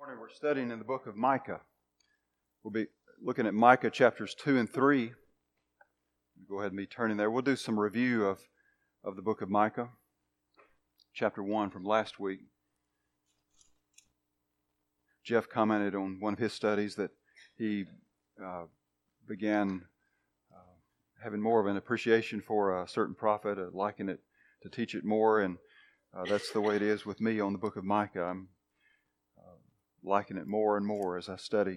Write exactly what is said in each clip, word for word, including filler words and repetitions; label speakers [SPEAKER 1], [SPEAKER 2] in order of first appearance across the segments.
[SPEAKER 1] Morning, we're studying in the book of Micah. We'll be looking at Micah chapters two and three. Go ahead and be turning there. We'll do some review of, of the book of Micah, chapter one from last week. Jeff commented on one of his studies that he uh, began uh, having more of an appreciation for a certain prophet, uh, liking it to teach it more, and uh, that's the way it is with me on the book of Micah. I'm liking it more and more as I study.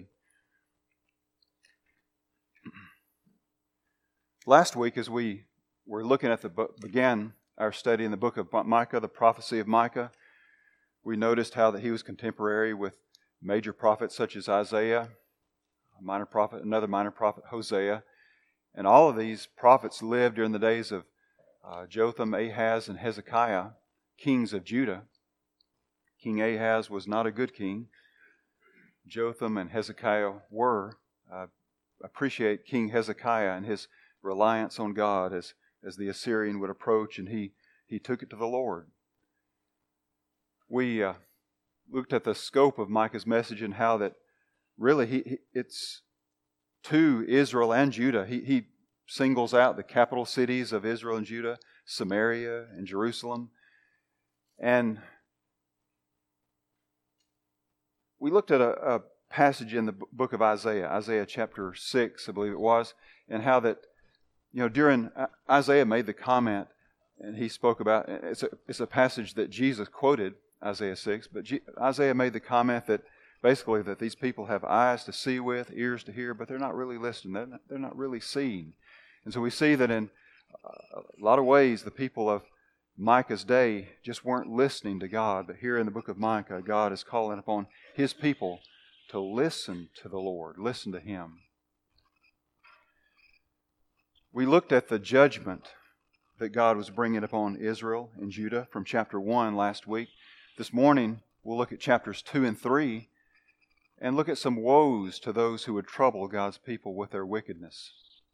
[SPEAKER 1] Last week, as we were looking at the book, began our study in the book of Micah, the prophecy of Micah, we noticed how that he was contemporary with major prophets such as Isaiah, a minor prophet, another minor prophet, Hosea, and all of these prophets lived during the days of uh, Jotham, Ahaz, and Hezekiah, kings of Judah. King Ahaz was not a good king. Jotham and Hezekiah were. Uh, appreciate King Hezekiah and his reliance on God as, as the Assyrian would approach, and he, he took it to the Lord. We uh, looked at the scope of Micah's message and how that really he, he, it's to Israel and Judah. He, he singles out the capital cities of Israel and Judah, Samaria and Jerusalem. And we looked at a, a passage in the book of Isaiah, Isaiah chapter six, I believe it was, and how that, you know, during, Isaiah made the comment, and he spoke about, it's a, it's a passage that Jesus quoted, Isaiah six, but G, Isaiah made the comment that basically that these people have eyes to see with, ears to hear, but they're not really listening, they're not, they're not really seeing. And so we see that in a lot of ways the people of Micah's day just weren't listening to God, but here in the book of Micah, God is calling upon His people to listen to the Lord, listen to Him. We looked at the judgment that God was bringing upon Israel and Judah from chapter one last week. This morning, we'll look at chapters two and three and look at some woes to those who would trouble God's people with their wickedness.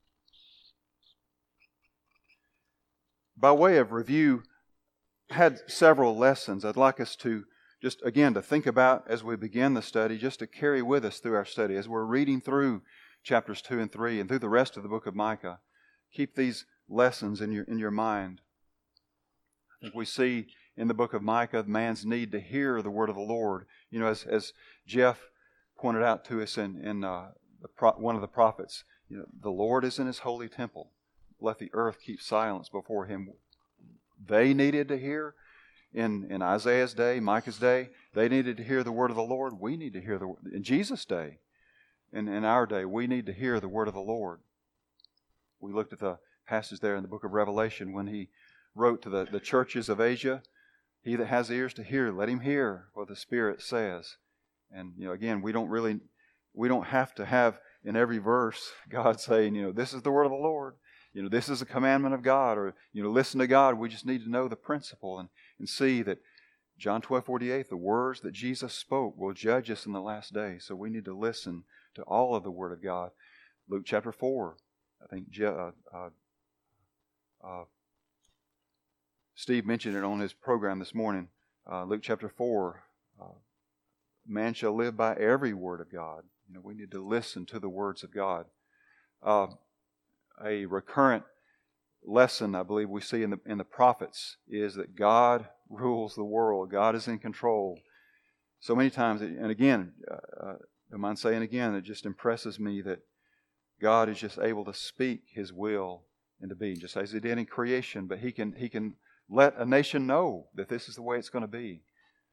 [SPEAKER 1] By way of review, had several lessons I'd like us to just, again, to think about as we begin the study, just to carry with us through our study. As we're reading through chapters two and three and through the rest of the book of Micah, keep these lessons in your in your mind. I think we see in the book of Micah man's need to hear the word of the Lord. You know, as, as Jeff pointed out to us in, in uh, the pro, one of the prophets, you know, the Lord is in His holy temple. Let the earth keep silence before Him. They needed to hear in, in Isaiah's day, Micah's day, they needed to hear the word of the Lord. We need to hear the word in Jesus' day. In, in our day, we need to hear the word of the Lord. We looked at the passage there in the book of Revelation when he wrote to the, the churches of Asia, "He that has ears to hear, let him hear what the Spirit says." And, you know, again, we don't really, we don't have to have in every verse God saying, you know, this is the word of the Lord. You know, this is a commandment of God, or, you know, listen to God. We just need to know the principle and, and see that John twelve forty-eight, the words that Jesus spoke will judge us in the last day. So we need to listen to all of the Word of God. Luke chapter four, I think uh, uh, uh, Steve mentioned it on his program this morning. Uh, Luke chapter four, uh, man shall live by every word of God. You know, we need to listen to the words of God. Uh, A recurrent lesson, I believe, we see in the in the prophets is that God rules the world. God is in control. So many times, and again, uh, don't mind saying again, it just impresses me that God is just able to speak His will into being, just as He did in creation. But He can He can let a nation know that this is the way it's going to be.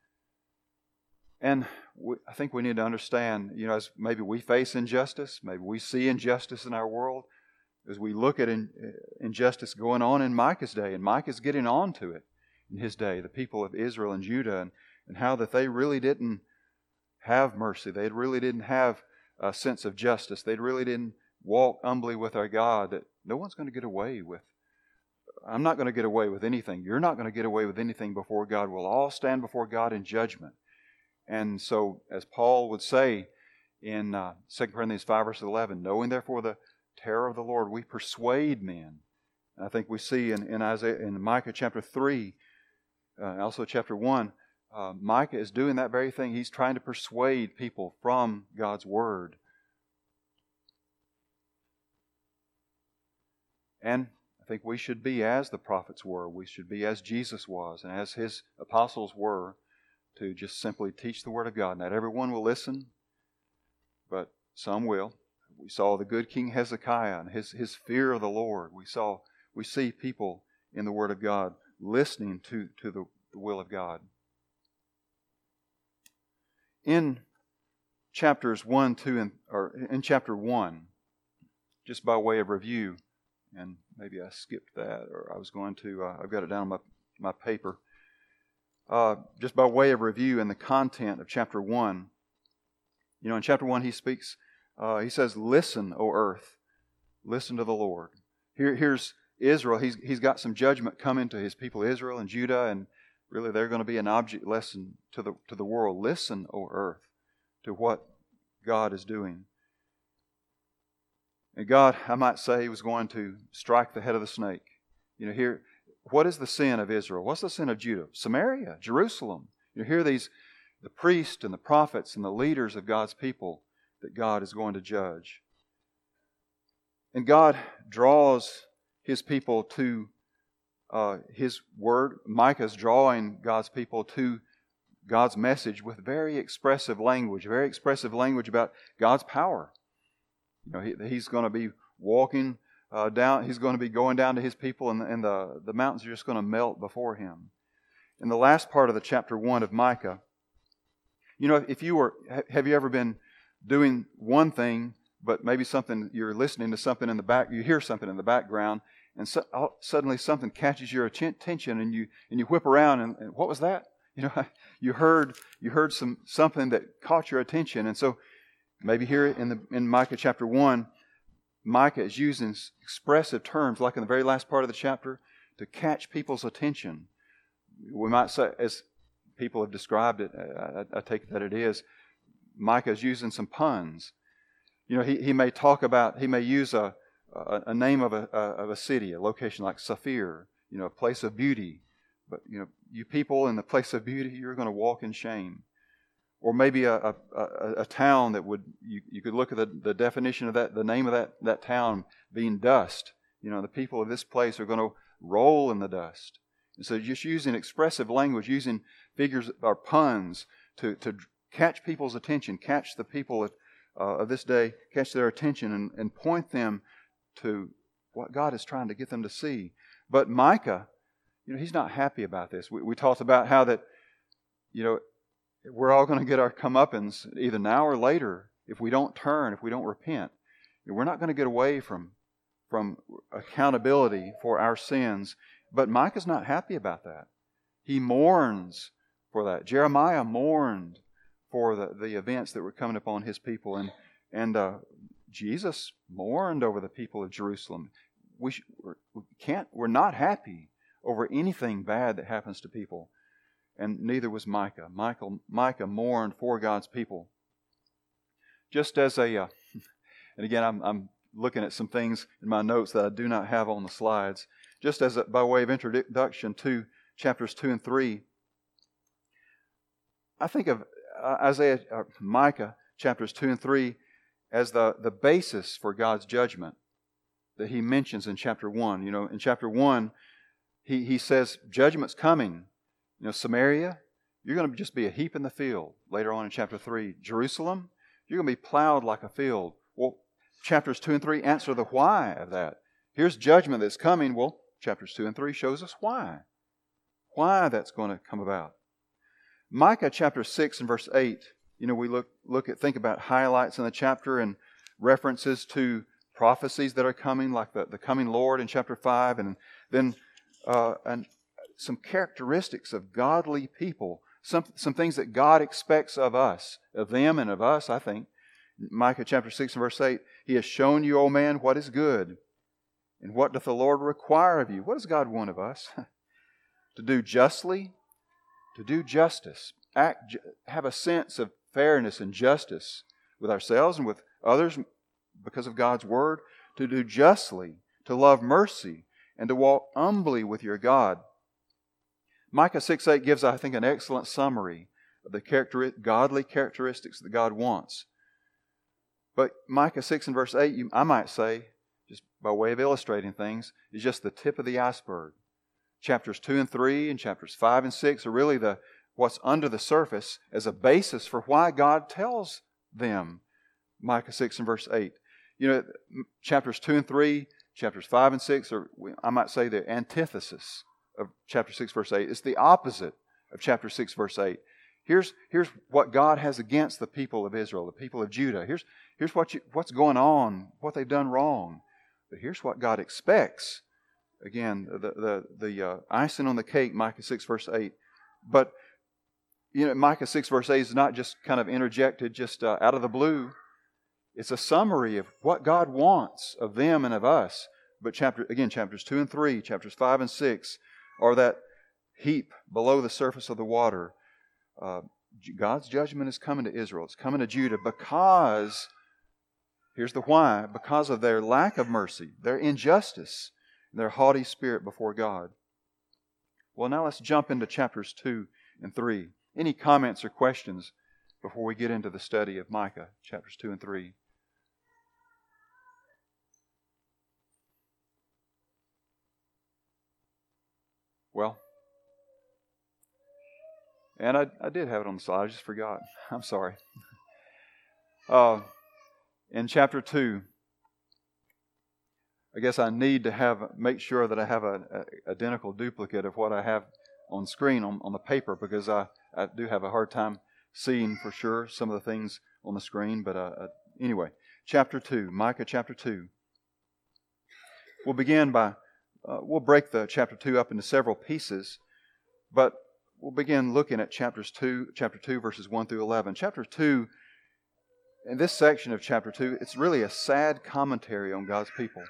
[SPEAKER 1] And we, I think we need to understand, you know, as maybe we face injustice, maybe we see injustice in our world. As we look at in, injustice going on in Micah's day, and Micah's getting on to it in his day, the people of Israel and Judah, and, and how that they really didn't have mercy. They really didn't have a sense of justice. They really didn't walk humbly with our God, that no one's going to get away with. I'm not going to get away with anything. You're not going to get away with anything before God. We'll all stand before God in judgment. And so, as Paul would say in uh, Second Corinthians five, verse eleven, knowing therefore the terror of the Lord, we persuade men. And I think we see in, in Isaiah, in Micah chapter three, uh, also chapter one, uh, Micah is doing that very thing. He's trying to persuade people from God's Word. And I think we should be as the prophets were. We should be as Jesus was and as His apostles were, to just simply teach the Word of God. Not everyone will listen, but some will. We saw the good King Hezekiah and his, his fear of the Lord. We saw we see people in the Word of God listening to, to the, the will of God. In chapters one, two, and or in chapter one, just by way of review, and maybe I skipped that, or I was going to. Uh, I've got it down on my my paper. Uh, just by way of review in the content of chapter one, you know, in chapter one he speaks. Uh, he says, "Listen, O earth, listen to the Lord." Here, here's Israel. He's he's got some judgment coming to his people, Israel and Judah, and really they're going to be an object lesson to the to the world. Listen, O earth, to what God is doing. And God, I might say, was going to strike the head of the snake. You know, here, what is the sin of Israel? What's the sin of Judah? Samaria, Jerusalem. You know, here these, the priests and the prophets and the leaders of God's people that God is going to judge. And God draws His people to uh, His Word. Micah's drawing God's people to God's message with very expressive language, very expressive language about God's power. You know, he, he's going to be walking uh, down, he's going to be going down to his people, and, and the, the mountains are just going to melt before him. In the last part of the chapter one of Micah, you know, if you were, have you ever been doing one thing, but maybe something, you're listening to something in the back, you hear something in the background, and so, suddenly something catches your attention, and you and you whip around, and, and what was that? You know, you heard you heard some something that caught your attention, and so maybe here in the in Micah chapter one, Micah is using expressive terms, like in the very last part of the chapter, to catch people's attention. We might say, as people have described it, I, I take it that it is, Micah is using some puns. You know, he, he may talk about, he may use a a, a name of a, a of a city, a location like Saphir, you know, a place of beauty. But you know, you people in the place of beauty, you're going to walk in shame. Or maybe a, a, a, a town that would, you, you could look at the, the definition of that, the name of that, that town being dust. You know, the people of this place are going to roll in the dust. And so just using expressive language, using figures or puns to, to catch people's attention, catch the people of, uh, of this day, catch their attention and, and point them to what God is trying to get them to see. But Micah, you know, he's not happy about this. We, we talked about how that, you know, we're all going to get our comeuppance either now or later if we don't turn, if we don't repent. We're not going to get away from, from accountability for our sins. But Micah's not happy about that. He mourns for that. Jeremiah mourned for the, the events that were coming upon his people. And, and uh, Jesus mourned over the people of Jerusalem. We, sh- we can't, we're not happy over anything bad that happens to people. And neither was Micah. Michael, Micah mourned for God's people. Just as a, uh, and again, I'm, I'm looking at some things in my notes that I do not have on the slides. Just as a, by way of introduction to chapters two and three, I think of uh, Isaiah, uh, Micah chapters two and three as the, the basis for God's judgment that he mentions in chapter one. You know, in chapter one, he, he says, judgment's coming. You know, Samaria, you're going to just be a heap in the field. Later on in chapter three, Jerusalem, you're going to be plowed like a field. Well, chapters two and three answer the why of that. Here's judgment that's coming. Well, chapters two and three shows us why. Why that's going to come about. Micah chapter six and verse eight, you know, we look look at, think about highlights in the chapter and references to prophecies that are coming, like the, the coming Lord in chapter five, and then uh, and some characteristics of godly people, some some things that God expects of us, of them and of us, I think. Micah chapter six and verse eight, He has shown you, O man, what is good. And what doth the Lord require of you? What does God want of us? To do justly, to do justice, act, have a sense of fairness and justice with ourselves and with others because of God's Word, to do justly, to love mercy, and to walk humbly with your God. Micah six eight gives, I think, an excellent summary of the character, godly characteristics that God wants. But Micah six and verse eight, you, I might say, just by way of illustrating things, is just the tip of the iceberg. Chapters two and three and chapters five and six are really the what's under the surface as a basis for why God tells them. Micah six and verse eight. You know, chapters two and three, chapters five and six are, I might say, the antithesis of chapter six verse eight. It's the opposite of chapter six verse eight. Here's, here's what God has against the people of Israel, the people of Judah. Here's, here's what you, what's going on, what they've done wrong. But here's what God expects. Again, the, the, the uh, icing on the cake, Micah six verse eight. But, you know, Micah six verse eight is not just kind of interjected just uh, out of the blue. It's a summary of what God wants of them and of us. But chapter again, chapters two and three, chapters five and six are that heap below the surface of the water. Uh, God's judgment is coming to Israel. It's coming to Judah because, here's the why, because of their lack of mercy, their injustice, and their haughty spirit before God. Well, now let's jump into chapters two and three. Any comments or questions before we get into the study of Micah, chapters two and three? Well, and I, I did have it on the slide. I just forgot. I'm sorry. Uh, in chapter two, I guess I need to have make sure that I have an identical duplicate of what I have on screen on, on the paper, because I, I do have a hard time seeing for sure some of the things on the screen. But uh, uh, anyway, chapter two, Micah chapter two. We'll begin by, uh, we'll break the chapter two up into several pieces, but we'll begin looking at chapters two, chapter two, verses one through eleven. Chapter two, in this section of chapter two, it's really a sad commentary on God's people.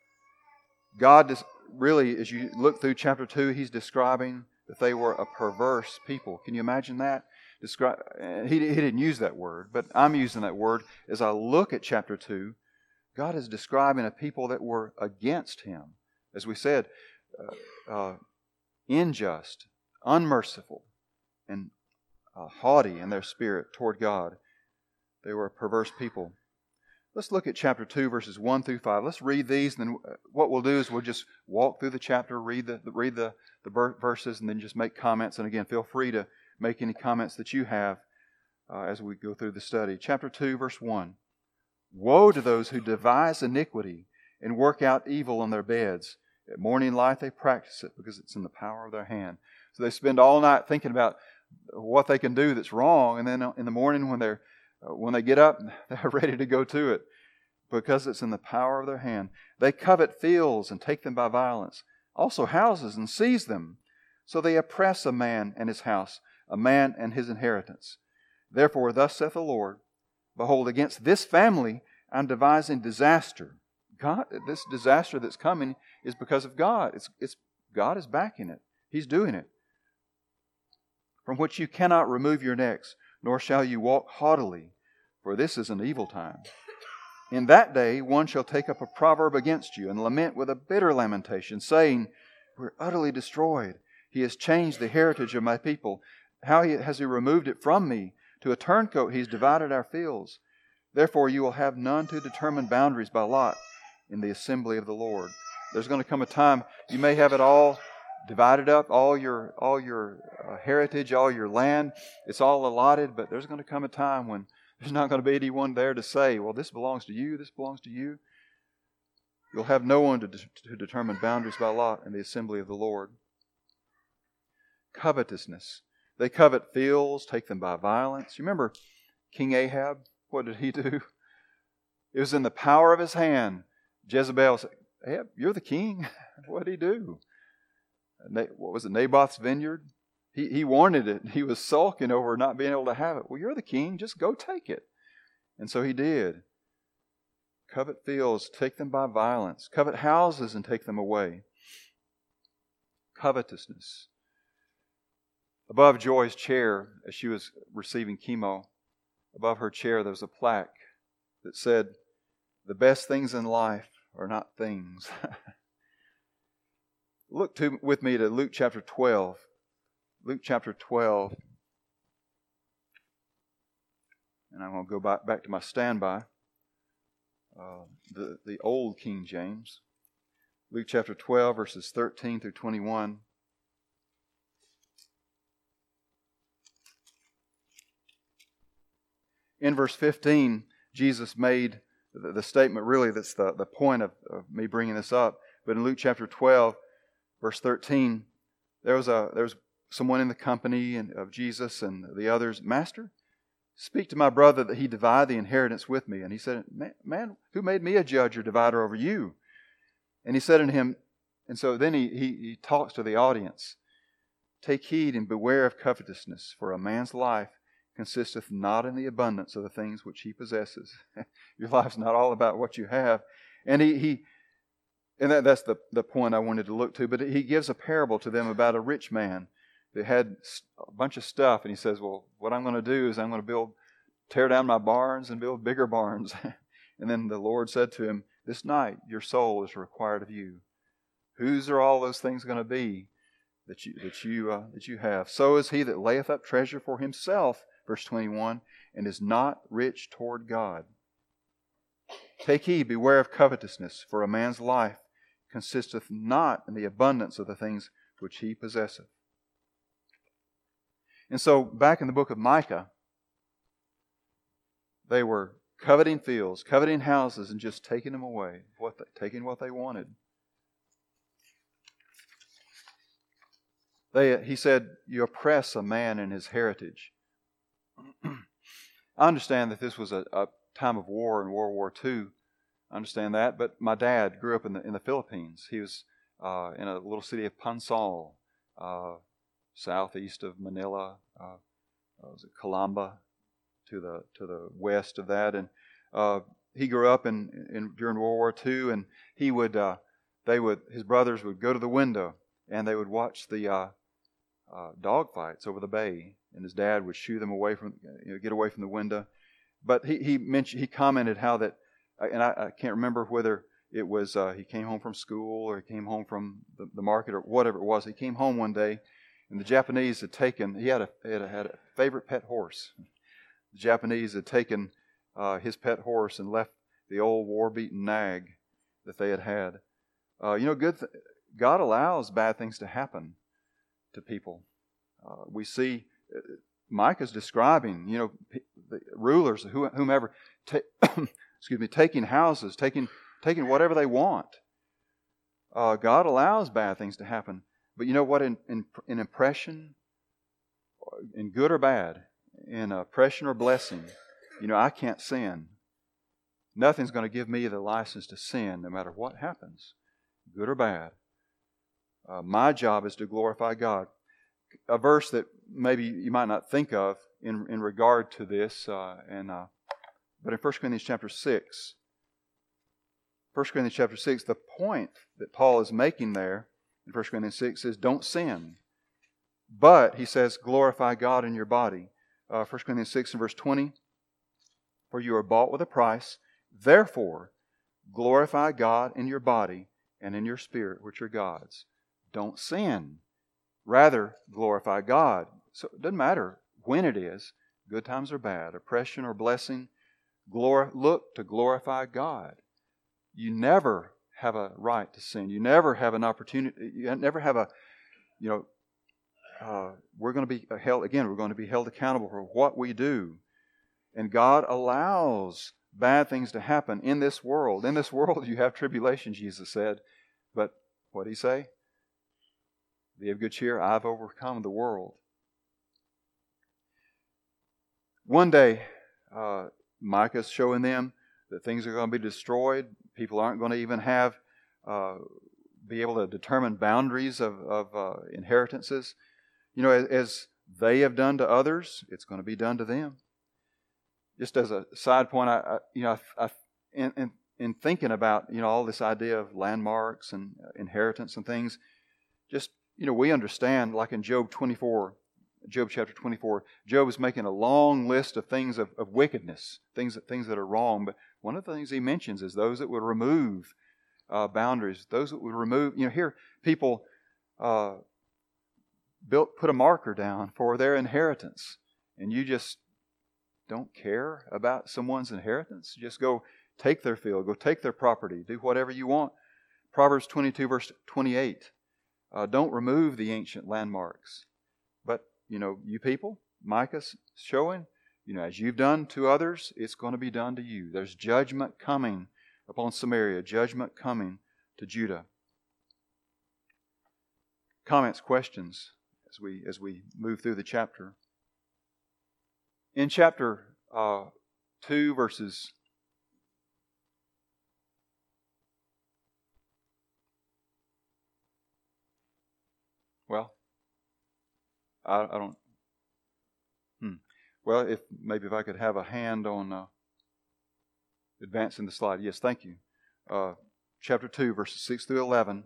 [SPEAKER 1] God is really, as you look through chapter two, He's describing that they were a perverse people. Can you imagine that? Describe, he, he didn't use that word, but I'm using that word. As I look at chapter two, God is describing a people that were against Him. As we said, uh, uh, unjust, unmerciful, and uh, haughty in their spirit toward God. They were a perverse people. Let's look at chapter two, verses one through five. Let's read these, and then what we'll do is we'll just walk through the chapter, read the read the, the verses, and then just make comments. And again, feel free to make any comments that you have uh, as we go through the study. Chapter two, verse one. Woe to those who devise iniquity and work out evil on their beds. At morning light they practice it, because it's in the power of their hand. So they spend all night thinking about what they can do that's wrong, and then in the morning when they're when they get up, they're ready to go to it, because it's in the power of their hand. They covet fields and take them by violence, also houses, and seize them. So they oppress a man and his house, a man and his inheritance. Therefore, thus saith the Lord, behold, against this family I'm devising disaster. God, this disaster that's coming is because of God. It's, it's God is backing it. He's doing it. From which you cannot remove your necks, nor shall you walk haughtily, for this is an evil time. In that day one shall take up a proverb against you, and lament with a bitter lamentation, saying, we're utterly destroyed. He has changed the heritage of my people. How has He removed it from me? To a turncoat He's divided our fields. Therefore you will have none to determine boundaries by lot in the assembly of the Lord. There's going to come a time you may have it all divided up, all your all your uh, heritage, all your land. It's all allotted, but there's going to come a time when there's not going to be anyone there to say, well, this belongs to you, this belongs to you. You'll have no one to, de- to determine boundaries by lot in the assembly of the Lord. Covetousness. They covet fields, take them by violence. You remember King Ahab? What did he do? It was in the power of his hand. Jezebel said, Ahab, you're the king. What did he do? What was it, Naboth's vineyard? He, he wanted it. He was sulking over not being able to have it. Well, you're the king. Just go take it. And so he did. Covet fields, take them by violence. Covet houses and take them away. Covetousness. Above Joy's chair, as she was receiving chemo, above her chair there was a plaque that said, the best things in life are not things. Look to, with me to Luke chapter twelve. Luke chapter twelve. And I'm going to go back, back to my standby. Uh, the, the old King James. Luke chapter twelve, verses thirteen through twenty-one. In verse fifteen, Jesus made the, the statement, really, that's the, the point of, of me bringing this up. But in Luke chapter twelve, verse thirteen, there was a there was someone in the company of Jesus and the others. Master, speak to my brother that he divide the inheritance with me. And he said, man, man, who made me a judge or divider over you? And he said unto him, and so then he, he, he talks to the audience. Take heed and beware of covetousness, for a man's life consisteth not in the abundance of the things which he possesses. Your life's not all about what you have. And he, he and that, that's the, the point I wanted to look to, but he gives a parable to them about a rich man that had a bunch of stuff, and he says, well, what I'm going to do is I'm going to build, tear down my barns and build bigger barns. And then the Lord said to him, this night your soul is required of you. Whose are all those things going to be that you that you uh, that you have? So is he that layeth up treasure for himself, verse twenty-one, and is not rich toward God. Take heed, beware of covetousness, for a man's life consisteth not in the abundance of the things which he possesseth. And so, back in the book of Micah, they were coveting fields, coveting houses, and just taking them away, what they, taking what they wanted. They, he said, you oppress a man in his heritage. I understand that this was a, a time of war in World War Two. I understand that, but my dad grew up in the in the Philippines. He was uh, in a little city of Pansal, uh, southeast of Manila. Uh, was it Calamba, to the to the west of that, and uh, he grew up in, in during World War Two, and he would uh, they would his brothers would go to the window and they would watch the uh, uh, dog fights over the bay, and his dad would shoo them away from you know, get away from the window. But he he mentioned he commented how that, and I, I can't remember whether it was uh, he came home from school or he came home from the, the market or whatever it was. He came home one day, and the Japanese had taken he had a had a, had a favorite pet horse. The Japanese had taken uh, his pet horse and left the old war-beaten nag that they had had. Uh, you know, good. Th- God allows bad things to happen to people. Uh, we see uh, Micah's describing, you know, p- the rulers, who, whomever, ta- excuse me, taking houses, taking taking whatever they want. Uh, God allows bad things to happen, but you know what? In in, in impression, in good or bad, in oppression or blessing, you know, I can't sin. Nothing's going to give me the license to sin, no matter what happens, good or bad. Uh, my job is to glorify God. A verse that maybe you might not think of in in regard to this, uh, and uh, but in First Corinthians chapter six, First Corinthians chapter six, the point that Paul is making there in First Corinthians six is don't sin, but he says glorify God in your body. Uh, First Corinthians six and verse twenty, for you are bought with a price, therefore glorify God in your body and in your spirit, which are God's. Don't sin. Rather, glorify God. So it doesn't matter when it is, good times or bad, oppression or blessing, glor- look to glorify God. You never have a right to sin. You never have an opportunity. You never have a, you know, uh, we're going to be held, again, we're going to be held accountable for what we do. And God allows bad things to happen in this world. In this world you have tribulation, Jesus said. But what did He say? Be of good cheer, I've overcome the world. One day, uh, Micah's showing them that things are going to be destroyed. People aren't going to even have, uh, be able to determine boundaries of, of uh, inheritances. You know, as, as they have done to others, it's going to be done to them. Just as a side point, I, I you know, I, I, in, in, in thinking about, you know, all this idea of landmarks and inheritance and things, just, you know, we understand, like in Job twenty-four, Job chapter twenty-four, Job is making a long list of things of, of wickedness, things that things that are wrong. But one of the things he mentions is those that would remove uh, boundaries, those that would remove, you know, here people, uh, built, put a marker down for their inheritance, and you just don't care about someone's inheritance. Just go take their field, go take their property, do whatever you want. Proverbs twenty-two, verse twenty-eight. Uh, don't remove the ancient landmarks. But, you know, you people, Micah's showing, you know, as you've done to others, it's going to be done to you. There's judgment coming upon Samaria, judgment coming to Judah. Comments, questions as we as we move through the chapter. In chapter uh, two, verses well, I, I don't. Hmm. Well, if maybe if I could have a hand on uh, advancing the slide. Yes, thank you. Uh, chapter two, verses six through eleven.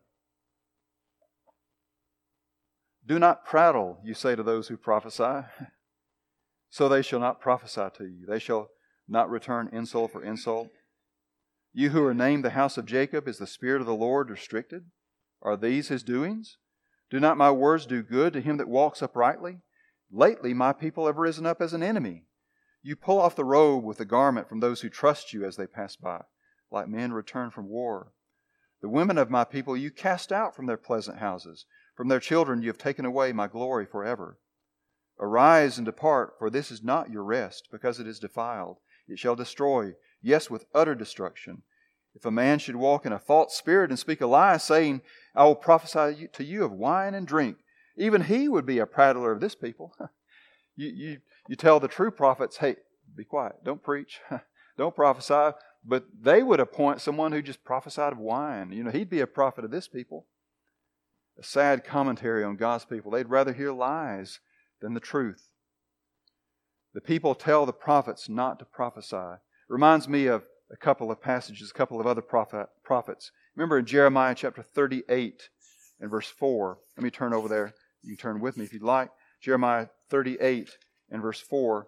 [SPEAKER 1] Do not prattle, you say to those who prophesy, so they shall not prophesy to you. They shall not return insult for insult. You who are named the house of Jacob, is the Spirit of the Lord restricted? Are these His doings? Do not my words do good to him that walks uprightly? Lately my people have risen up as an enemy. You pull off the robe with the garment from those who trust you as they pass by, like men returned from war. The women of my people you cast out from their pleasant houses. From their children you have taken away my glory forever. Arise and depart, for this is not your rest, because it is defiled. It shall destroy, yes, with utter destruction. If a man should walk in a false spirit and speak a lie, saying, I will prophesy to you of wine and drink, even he would be a prattler of this people. you, you, you tell the true prophets, hey, be quiet, don't preach, don't prophesy. But they would appoint someone who just prophesied of wine. You know, he'd be a prophet of this people. A sad commentary on God's people. They'd rather hear lies than the truth. The people tell the prophets not to prophesy. Reminds me of a couple of passages, a couple of other prophet, prophets. Remember in Jeremiah chapter thirty-eight and verse four. Let me turn over there. You can turn with me if you'd like. Jeremiah thirty-eight and verse four.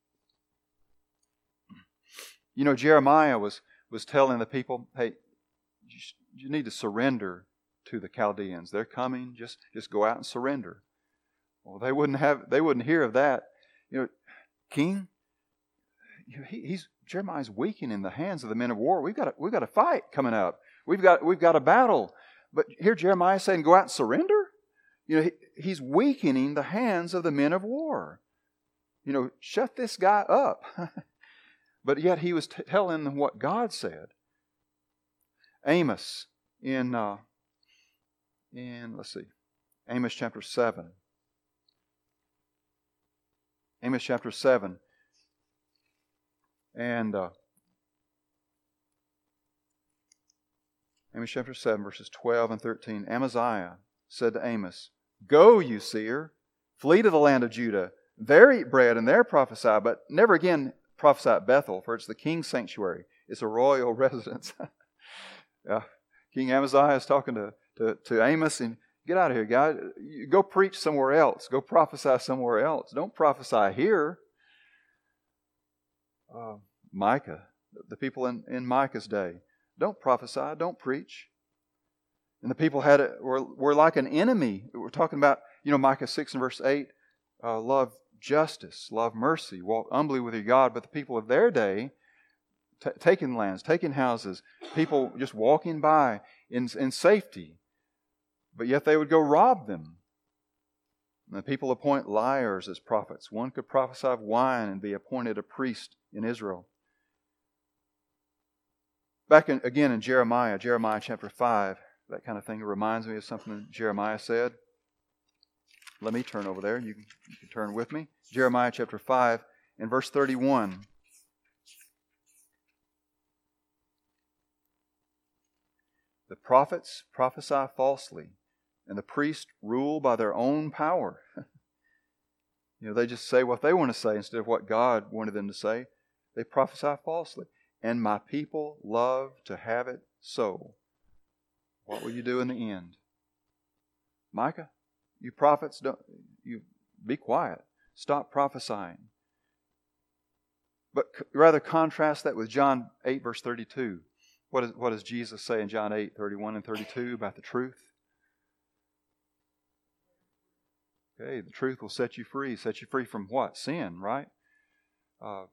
[SPEAKER 1] You know, Jeremiah was, was telling the people, hey, you, you need to surrender to the Chaldeans. They're coming. Just, just go out and surrender. Well, they wouldn't have. They wouldn't hear of that. You know, King. You know, he, he's Jeremiah's weakening the hands of the men of war. We've got a, we've got a fight coming up. We've got we've got a battle. But here Jeremiah is saying, go out and surrender. You know, he, he's weakening the hands of the men of war. You know, shut this guy up. But yet he was t- telling them what God said. Amos in. Uh, And let's see, Amos chapter seven. Amos chapter seven. And uh, Amos chapter seven, verses twelve and thirteen. Amaziah said to Amos, Go, you seer, flee to the land of Judah. There eat bread and there prophesy, but never again prophesy at Bethel, for it's the king's sanctuary. It's a royal residence. uh, King Amaziah is talking to To, to Amos, and get out of here, guy. Go preach somewhere else. Go prophesy somewhere else. Don't prophesy here. Uh, Micah, the people in, in Micah's day, don't prophesy. Don't preach. And the people had it, were, were like an enemy. We're talking about, you know, Micah six and verse eight, uh, love justice, love mercy, walk humbly with your God. But the people of their day, t- taking lands, taking houses, people just walking by in, in safety. But yet they would go rob them. And the people appoint liars as prophets. One could prophesy of wine and be appointed a priest in Israel. Back in, again in Jeremiah, Jeremiah chapter five, that kind of thing reminds me of something Jeremiah said. Let me turn over there. You can, you can turn with me. Jeremiah chapter five and verse thirty-one. The prophets prophesy falsely, and the priests rule by their own power. You know, they just say what they want to say instead of what God wanted them to say. They prophesy falsely. And my people love to have it so. What will you do in the end? Micah, you prophets, don't you be quiet. Stop prophesying. But rather contrast that with John eight, verse thirty-two. What, is, what does Jesus say in John eight, thirty-one and thirty-two about the truth? Okay, the truth will set you free. Set you free from what? Sin, right? Uh,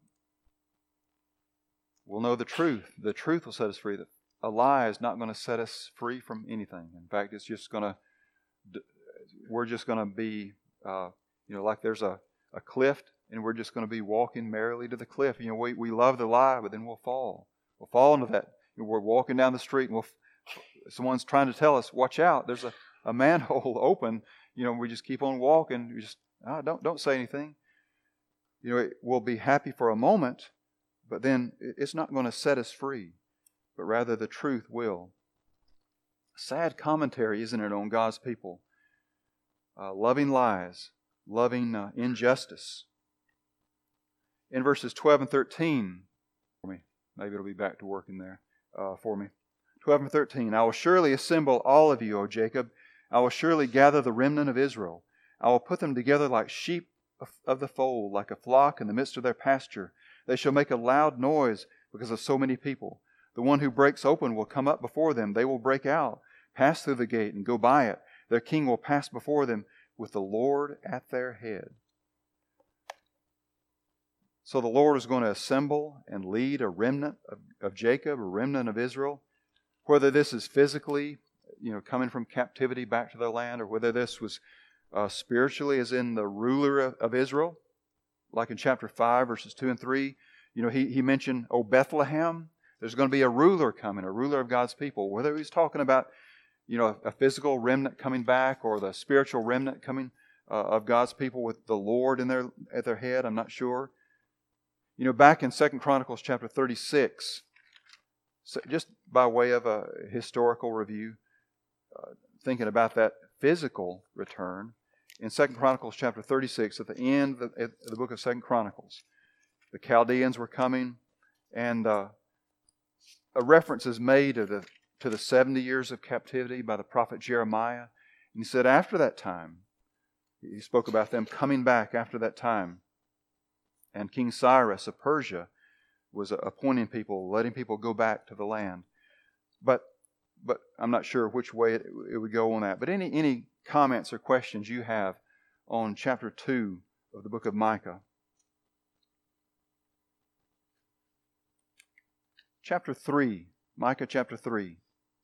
[SPEAKER 1] we'll know the truth. The truth will set us free. A lie is not going to set us free from anything. In fact, it's just going to, we're just going to be, uh, you know, like there's a, a cliff, and we're just going to be walking merrily to the cliff. You know, we, we love the lie, but then we'll fall. We'll fall into that. You know, we're walking down the street, and we'll, someone's trying to tell us, watch out, there's a, a manhole open. You know, we just keep on walking. We just, oh, don't, don't say anything. You know, it, we'll be happy for a moment, but then it's not going to set us free, but rather the truth will. Sad commentary, isn't it, on God's people? Uh, loving lies, loving uh, injustice. In verses twelve and thirteen, for me, maybe it'll be back to working there uh, for me. twelve and thirteen, I will surely assemble all of you, O Jacob. I will surely gather the remnant of Israel. I will put them together like sheep of the fold, like a flock in the midst of their pasture. They shall make a loud noise because of so many people. The one who breaks open will come up before them. They will break out, pass through the gate, and go by it. Their king will pass before them with the Lord at their head. So the Lord is going to assemble and lead a remnant of, of Jacob, a remnant of Israel. Whether this is physically, you know, coming from captivity back to their land, or whether this was uh, spiritually, as in the ruler of, of Israel, like in chapter five, verses two and three. You know, he, he mentioned, oh, Bethlehem, there's going to be a ruler coming, a ruler of God's people. Whether he's talking about, you know, a physical remnant coming back, or the spiritual remnant coming uh, of God's people with the Lord in their at their head, I'm not sure. You know, back in Second Chronicles chapter thirty-six, so just by way of a historical review, uh, thinking about that physical return, in Second Chronicles chapter thirty-six, at the end of the, of the book of Second Chronicles, the Chaldeans were coming, and uh, a reference is made to the to the seventy years of captivity by the prophet Jeremiah. And he said, after that time, he spoke about them coming back after that time. And King Cyrus of Persia was appointing people, letting people go back to the land. But but I'm not sure which way it, it would go on that. But any, any comments or questions you have on chapter two of the book of Micah? Chapter three, Micah chapter three.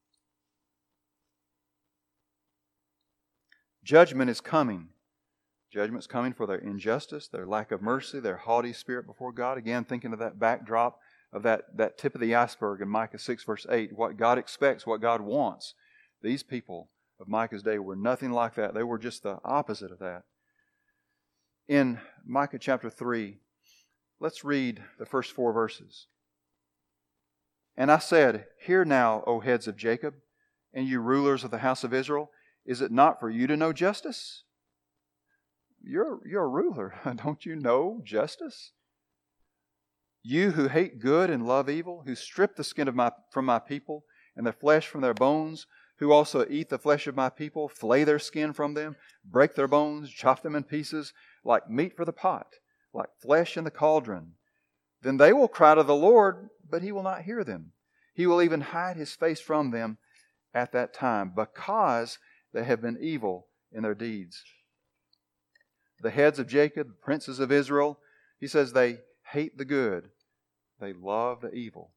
[SPEAKER 1] Judgment is coming. Judgment's coming for their injustice, their lack of mercy, their haughty spirit before God. Again, thinking of that backdrop of that, that tip of the iceberg in Micah six, verse eight. What God expects, what God wants. These people of Micah's day were nothing like that. They were just the opposite of that. In Micah chapter three, let's read the first four verses. And I said, hear now, O heads of Jacob, and you rulers of the house of Israel, is it not for you to know justice? You're, you're a ruler. Don't you know justice? You who hate good and love evil, who strip the skin of my, from my people and the flesh from their bones, who also eat the flesh of my people, flay their skin from them, break their bones, chop them in pieces, like meat for the pot, like flesh in the cauldron. Then they will cry to the Lord, but He will not hear them. He will even hide His face from them at that time, because they have been evil in their deeds. The heads of Jacob, the princes of Israel, he says they hate the good. They love the evil.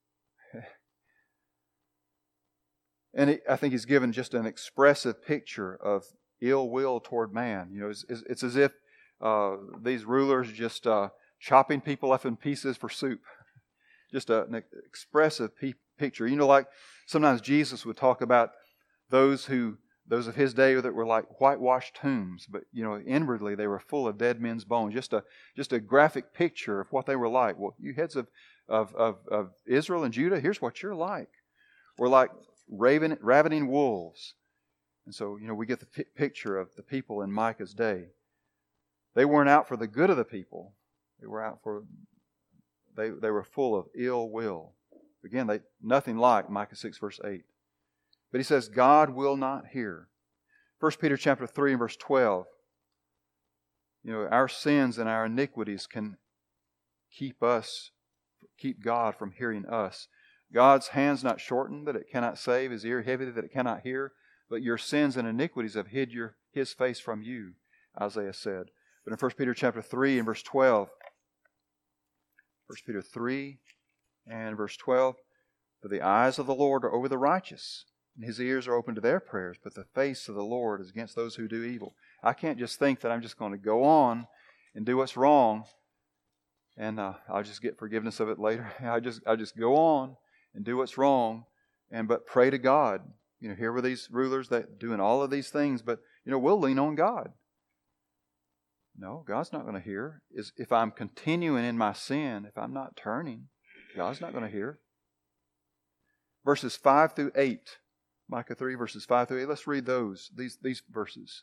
[SPEAKER 1] And it, I think he's given just an expressive picture of ill will toward man. You know, it's, it's as if uh, these rulers just uh, chopping people up in pieces for soup. Just a, an expressive pe- picture. You know, like sometimes Jesus would talk about those who Those of His day that were like whitewashed tombs, but you know, inwardly they were full of dead men's bones. Just a just a graphic picture of what they were like. Well, you heads of of of, of Israel and Judah, here's what you're like. We're like raven, ravening wolves. And so, you know, we get the p- picture of the people in Micah's day. They weren't out for the good of the people. They were out for they they were full of ill will. Again, they nothing like Micah six verse eight. But he says, God will not hear. First Peter chapter three and verse twelve. You know, our sins and our iniquities can keep us, keep God from hearing us. God's hand's not shortened that it cannot save, His ear heavy that it cannot hear, but your sins and iniquities have hid your His face from you. Isaiah said. But in First Peter chapter three and verse twelve, First Peter three and verse twelve, for the eyes of the Lord are over the righteous, and His ears are open to their prayers, but the face of the Lord is against those who do evil. I can't just think that I'm just going to go on and do what's wrong, and uh, I'll just get forgiveness of it later. I just I just go on and do what's wrong, and but pray to God. You know, here were these rulers that doing all of these things, but you know, we'll lean on God. No, God's not going to hear. Is if I'm continuing in my sin, if I'm not turning, God's not going to hear. Verses five through eight. Micah three, verses five through eight. Let's read those, these, these verses.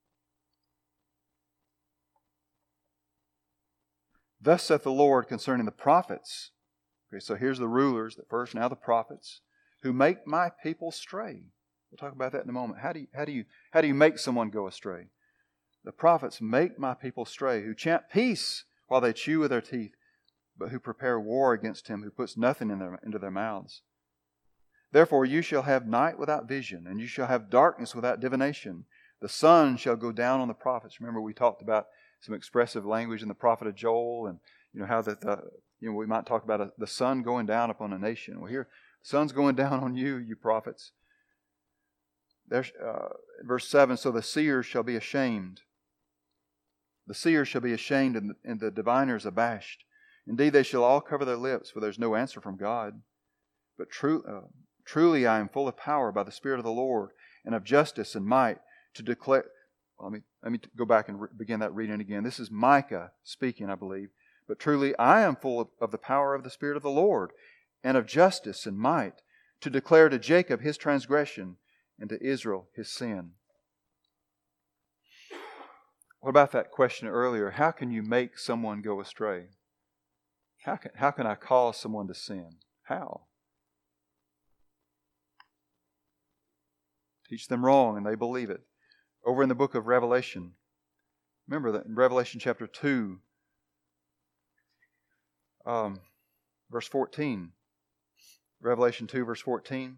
[SPEAKER 1] Thus saith the Lord concerning the prophets. Okay, so here's the rulers at first, now the prophets, who make my people stray. We'll talk about that in a moment. How do you, how do you, how do you make someone go astray? The prophets make my people stray, who chant peace while they chew with their teeth, but who prepare war against him who puts nothing in their, into their mouths. Therefore you shall have night without vision, and you shall have darkness without divination. The sun shall go down on the prophets. Remember, we talked about some expressive language in the prophet of Joel, and you know how that the, you know we might talk about a, the sun going down upon a nation. Well, here the sun's going down on you, you prophets. There's uh, verse seven. So the seers shall be ashamed. The seers shall be ashamed, and the, and the diviners abashed. Indeed, they shall all cover their lips, for there's no answer from God. But true, uh, truly I am full of power by the Spirit of the Lord, and of justice and might, to declare... Let me, let me go back and re- begin that reading again. This is Micah speaking, I believe. But truly I am full of, of the power of the Spirit of the Lord, and of justice and might, to declare to Jacob his transgression, and to Israel his sin. What about that question earlier? How can you make someone go astray? How can, how can I cause someone to sin? How? Teach them wrong and they believe it. Over in the book of Revelation, remember that in Revelation chapter two, um, verse fourteen. Revelation two, verse fourteen.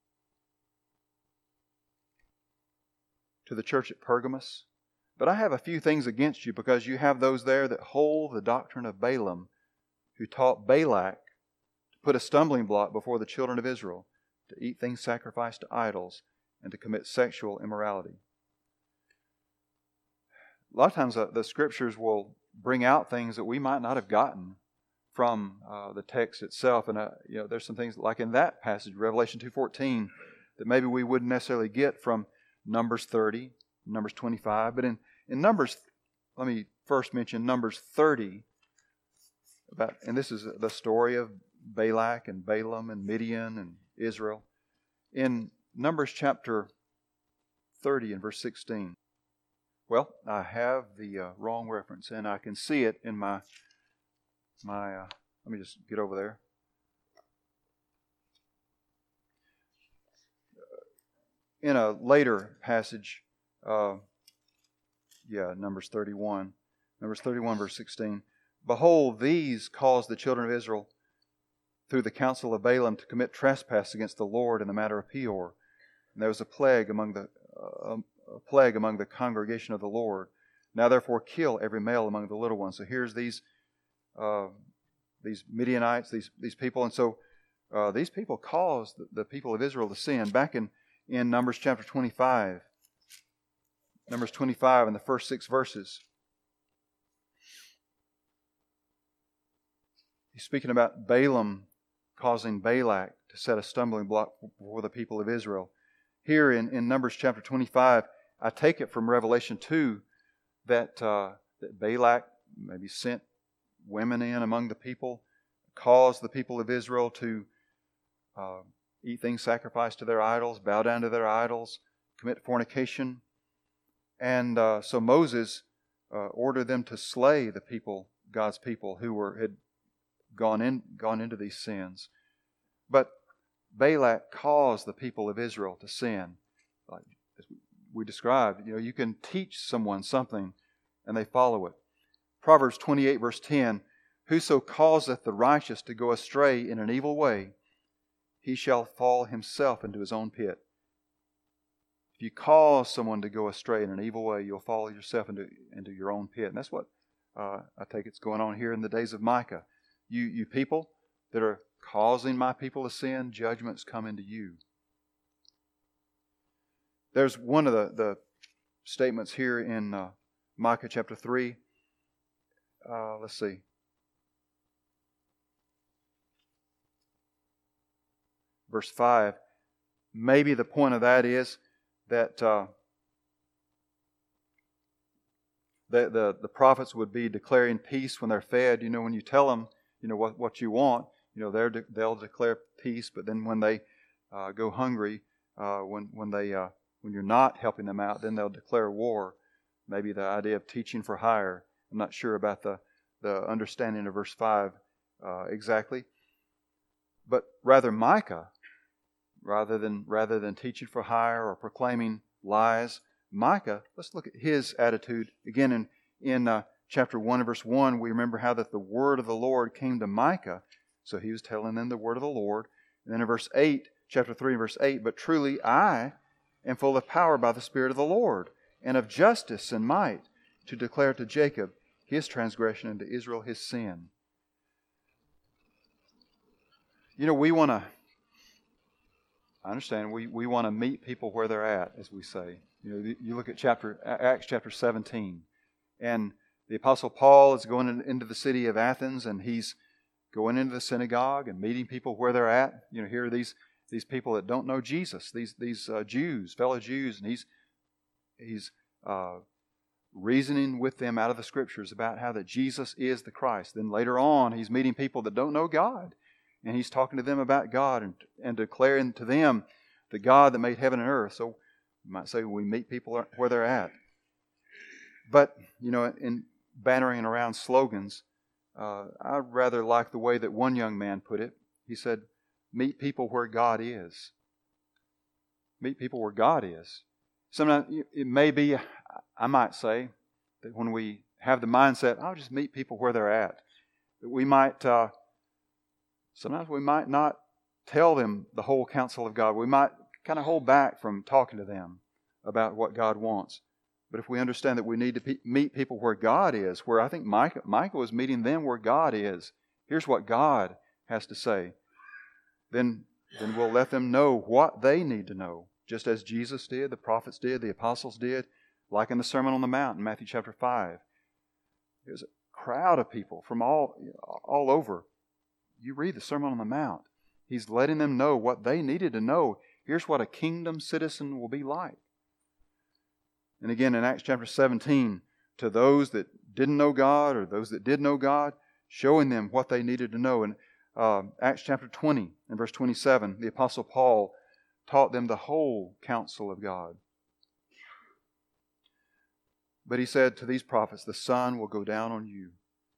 [SPEAKER 1] To the church at Pergamos. But I have a few things against you, because you have those there that hold the doctrine of Balaam, who taught Balak to put a stumbling block before the children of Israel, to eat things sacrificed to idols, and to commit sexual immorality. A lot of times uh, the Scriptures will bring out things that we might not have gotten from uh, the text itself. And uh, you know, there's some things like in that passage, Revelation two fourteen, that maybe we wouldn't necessarily get from Numbers thirty, Numbers twenty-five. But in, in Numbers, let me first mention Numbers thirty. About, and this is the story of Balak and Balaam and Midian and Israel. In Numbers chapter thirty and verse sixteen. Well, I have the uh, wrong reference, and I can see it in my, my uh, let me just get over there. In a later passage, uh, yeah, Numbers thirty-one. Numbers thirty-one, verse sixteen. Behold, these caused the children of Israel through the counsel of Balaam to commit trespass against the Lord in the matter of Peor. And there was a plague among the uh, a plague among the congregation of the Lord. Now therefore kill every male among the little ones. So here's these uh, these Midianites, these these people, and so uh, these people caused the, the people of Israel to sin. Back in in Numbers chapter twenty-five, Numbers twenty-five, in the first six verses, he's speaking about Balaam causing Balak to set a stumbling block for the people of Israel. Here in, in Numbers chapter twenty-five, I take it from Revelation two that, uh, that Balak maybe sent women in among the people, caused the people of Israel to uh, eat things sacrificed to their idols, bow down to their idols, commit fornication. And uh, so Moses uh, ordered them to slay the people, God's people, who were had gone in gone into these sins. But Balak caused the people of Israel to sin. Like as we described, you know, you can teach someone something and they follow it. Proverbs twenty-eight, verse ten, whoso causeth the righteous to go astray in an evil way, he shall fall himself into his own pit. if you cause someone to go astray in an evil way, you'll fall yourself into, into your own pit. And that's what uh, I take it's going on here in the days of Micah. You, you people that are causing my people to sin, judgment's coming to you. There's one of the, the statements here in uh, Micah chapter three. Uh, let's see. Verse five. Maybe the point of that is that uh, the, the the prophets would be declaring peace when they're fed. You know, when you tell them, you know, what, what you want, you know, they're de- they'll declare peace. But then when they uh, go hungry, uh, when when they uh, when you're not helping them out, then they'll declare war. Maybe the idea of teaching for hire. I'm not sure about the the understanding of verse five uh, exactly, but rather Micah. Rather than rather than teaching for hire or proclaiming lies, Micah, let's look at his attitude. Again, in, in uh, chapter one and verse one, we remember how that the word of the Lord came to Micah. So he was telling them the word of the Lord. And then in verse eight, chapter three and verse eight, but truly I am full of power by the Spirit of the Lord, and of justice and might, to declare to Jacob his transgression and to Israel his sin. You know, we want to I understand. We, we want to meet people where they're at, as we say. You know, you look at chapter Acts chapter seventeen, and the Apostle Paul is going into the city of Athens, and he's going into the synagogue and meeting people where they're at. You know, here are these these people that don't know Jesus, these these uh, Jews, fellow Jews, and he's he's uh, reasoning with them out of the Scriptures about how that Jesus is the Christ. Then later on, he's meeting people that don't know God. And he's talking to them about God and, and declaring to them the God that made heaven and earth. So you might say we meet people where they're at. But, you know, in bannering around slogans, uh, I rather like the way that one young man put it. He said, meet people where God is. Meet people where God is. Sometimes it may be, I might say, that when we have the mindset, I'll just meet people where they're at, that we might... Uh, Sometimes we might not tell them the whole counsel of God. We might kind of hold back from talking to them about what God wants. But if we understand that we need to pe- meet people where God is, where I think Micah, Micah was meeting them where God is, here's what God has to say, then, then we'll let them know what they need to know, just as Jesus did, the prophets did, the apostles did, like in the Sermon on the Mount in Matthew chapter five. There's a crowd of people from all, all over. You read the Sermon on the Mount. He's letting them know what they needed to know. Here's what a kingdom citizen will be like. And again, in Acts chapter seventeen, to those that didn't know God or those that did know God, showing them what they needed to know. In uh, Acts chapter twenty and verse twenty-seven, the Apostle Paul taught them the whole counsel of God. But he said to these prophets, the sun will go down on you.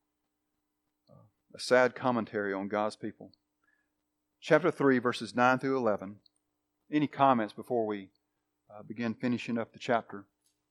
[SPEAKER 1] A sad commentary on God's people. Chapter three, verses nine through eleven. Any comments before we uh, begin finishing up the chapter?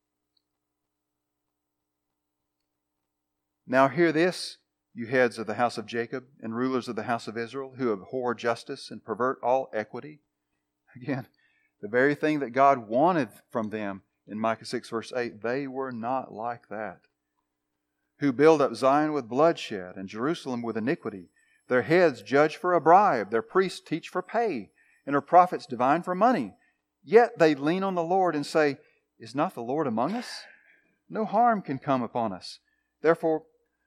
[SPEAKER 1] Now hear this, you heads of the house of Jacob and rulers of the house of Israel, who abhor justice and pervert all equity. Again, the very thing that God wanted from them in Micah six, verse eight, they were not like that. Who build up Zion with bloodshed and Jerusalem with iniquity. Their heads judge for a bribe, their priests teach for pay, and their prophets divine for money. Yet they lean on the Lord and say, is not the Lord among us? No harm can come upon us. Therefore,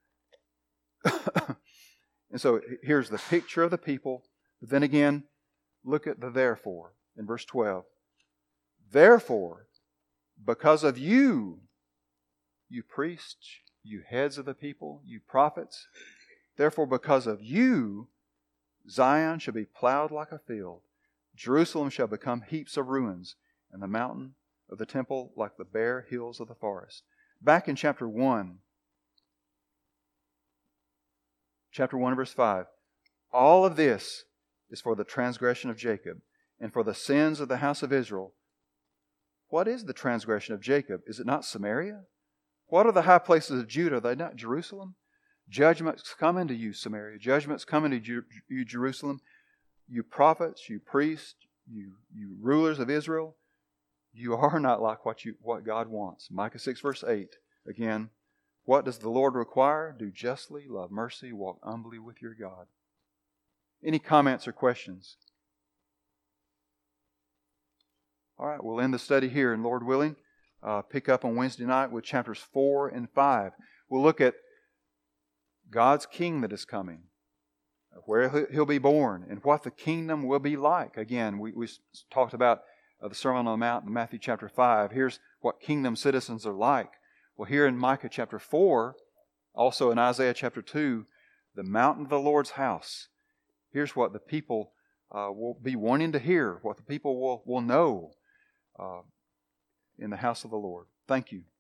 [SPEAKER 1] and so here's the picture of the people. But then again, look at the therefore in verse twelve. Therefore, because of you, you priests, you heads of the people, you prophets, therefore because of you, Zion shall be plowed like a field. Jerusalem shall become heaps of ruins, and the mountain of the temple like the bare hills of the forest. Back in chapter one, chapter one, verse five, all of this is for the transgression of Jacob and for the sins of the house of Israel. What is the transgression of Jacob? Is it not Samaria? What are the high places of Judah? Are they not Jerusalem? Judgment's coming to you, Samaria. Judgment's coming to you, you Jerusalem. You prophets, you priests, you, you rulers of Israel. You are not like what you what God wants. Micah six, verse eight. Again, what does the Lord require? Do justly, love mercy, walk humbly with your God. Any comments or questions? All right, we'll end the study here, and Lord willing, uh, pick up on Wednesday night with chapters four and five. We'll look at God's king that is coming, where He'll be born, and what the kingdom will be like. Again, we, we talked about uh, the Sermon on the Mount in Matthew chapter five. Here's what kingdom citizens are like. Well, here in Micah chapter four, also in Isaiah chapter two, the mountain of the Lord's house. Here's what the people uh, will be wanting to hear, what the people will, will know uh, in the house of the Lord. Thank you.